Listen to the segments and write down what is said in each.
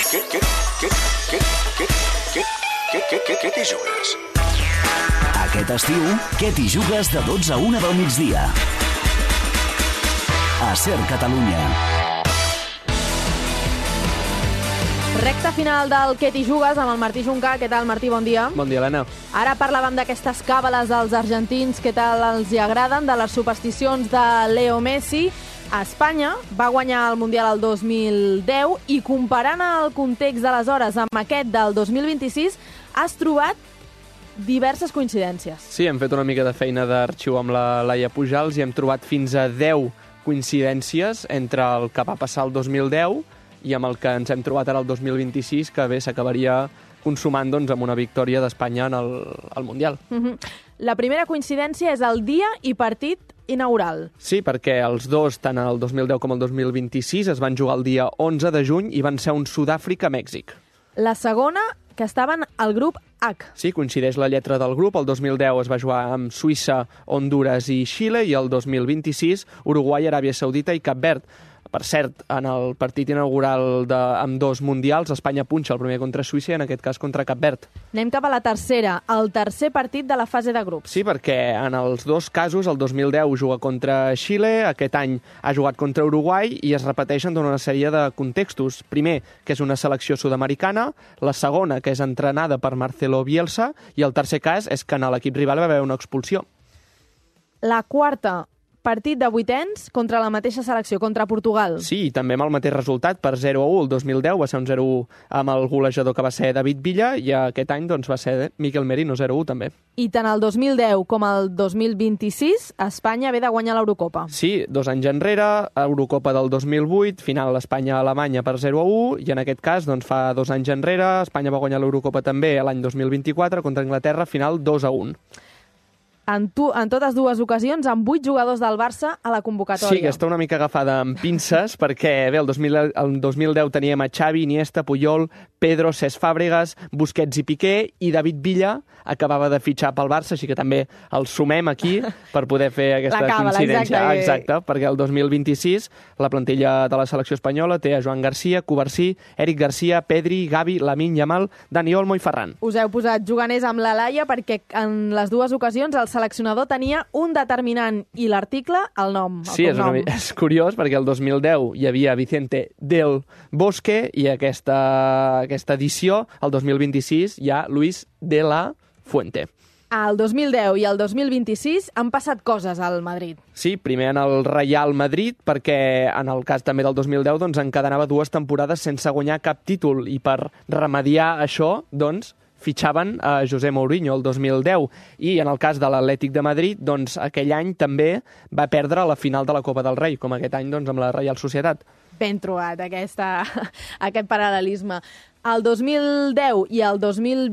Què t'hi jugues? Aquest estiu, què t'hi jugues de 12 a 1 del migdia? A Ser Catalunya. Recta final del Què t'hi jugues amb el Martí Juncà. Què tal, Martí? Bon dia. Bon dia, Helena. Ara parlàvem d'aquestes càbales dels argentins. Què tal els hi agraden? De les supersticions de Leo Messi. A Espanya va guanyar el Mundial el 2010 i comparant el context d'aleshores amb aquest del 2026 has trobat diverses coincidències. Sí, hem fet una mica de feina d'arxiu amb la Laia Pujals i hem trobat fins a 10 coincidències entre el que va passar el 2010 i amb el que ens hem trobat ara el 2026, que bé s'acabaria consumant doncs, amb una victòria d'Espanya en el Mundial. La primera coincidència és el dia i partit inaugural. Sí, perquè els dos, tant el 2010 com el 2026, es van jugar el dia 11 de juny i van ser un Sud-àfrica-Mèxic. La segona, que estaven al grup H. Sí, coincideix la lletra del grup. El 2010 es va jugar amb Suïssa, Hondures i Xile i el 2026 Uruguai, Aràbia Saudita i Cap Verd. Per cert, en el partit inaugural amb dos mundials, Espanya punxa el primer contra Suïssa i en aquest cas contra Cap Verd. Anem cap a la tercera, el tercer partit de la fase de grups. Sí, perquè en els dos casos, el 2010 juga contra Xile, aquest any ha jugat contra Uruguai i es repeteixen d'una sèrie de contextos. Primer, que és una selecció sud-americana, la segona, que és entrenada per Marcelo Bielsa, i el tercer cas és que en l'equip rival va haver una expulsió. La quarta, partit de vuitens contra la mateixa selecció, contra Portugal. Sí, i també amb el mateix resultat, per 0-1. El 2010 va ser un 0-1 amb el golejador que va ser David Villa i aquest any doncs, va ser Miquel Merino, 0-1 també. I tant el 2010 com el 2026, Espanya ve de guanyar l'Eurocopa. Sí, 2 anys enrere, Eurocopa del 2008, final Espanya-Alemanya per 0-1, i en aquest cas, doncs, fa 2 anys enrere, Espanya va guanyar l'Eurocopa també l'any 2024 contra Anglaterra, final 2-1. En totes dues ocasions, amb 8 jugadors del Barça a la convocatòria. Sí, que està una mica agafada amb pinces, perquè bé, el 2010 teníem a Xavi, Iniesta, Puyol, Pedro, Cesc Fàbregas, Busquets i Piqué, i David Villa acabava de fitxar pel Barça, així que també el sumem aquí per poder fer aquesta coincidència. Exacte, perquè el 2026 la plantilla de la selecció espanyola té a Joan Garcia, Covarsí, Eric Garcia, Pedri, Gavi, Lamine Yamal, Dani Olmo i Ferran. Us heu posat juganers amb la Laia perquè en les dues ocasions el seleccionador tenia un determinant i l'article, el nom, el cognom. Sí, és curiós perquè el 2010 hi havia Vicente del Bosque i aquesta edició, el 2026, hi ha Luis de la Fuente. El 2010 i el 2026 han passat coses al Madrid. Sí, primer en el Real Madrid, perquè en el cas també del 2010 doncs, encadenava 2 temporades sense guanyar cap títol i per remediar això, doncs, fitxaven a José Mourinho el 2010 i en el cas de l'Atlètic de Madrid, doncs aquell any també va perdre la final de la Copa del Rei, com aquest any doncs, amb la Reial Societat. Ben trobat aquest paral·lelisme. El 2010 i el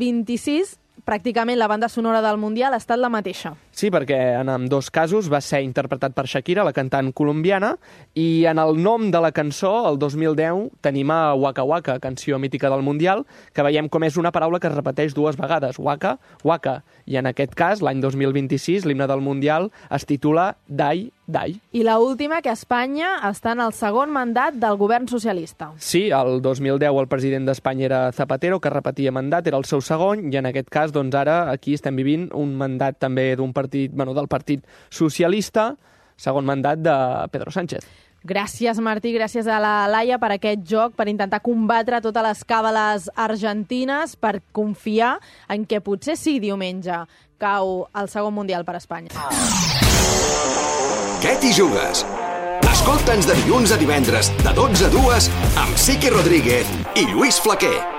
2026 pràcticament la banda sonora del Mundial ha estat la mateixa. Sí, perquè en ambdós casos va ser interpretat per Shakira, la cantant colombiana, i en el nom de la cançó, el 2010, tenim a Waka Waka, canció mítica del Mundial, que veiem com és una paraula que es repeteix 2 vegades, Waka, Waka. I en aquest cas, l'any 2026, l'himne del Mundial es titula Dai, Dai. I l'última, que Espanya està en el segon mandat del govern socialista. Sí, el 2010 el president d'Espanya era Zapatero, que repetia mandat, era el seu segon, i en aquest cas, doncs ara, aquí estem vivint un mandat també d'un partit, del Partit Socialista, segon mandat de Pedro Sánchez. Gràcies, Martí, gràcies a la Laia per aquest joc, per intentar combatre totes les càbales argentines, per confiar en que potser sí diumenge cau el segon Mundial per Espanya. Què t'hi jugues? Escolta'ns de dilluns a divendres, de 12 a 2, amb Siqui Rodríguez i Lluís Flaquer.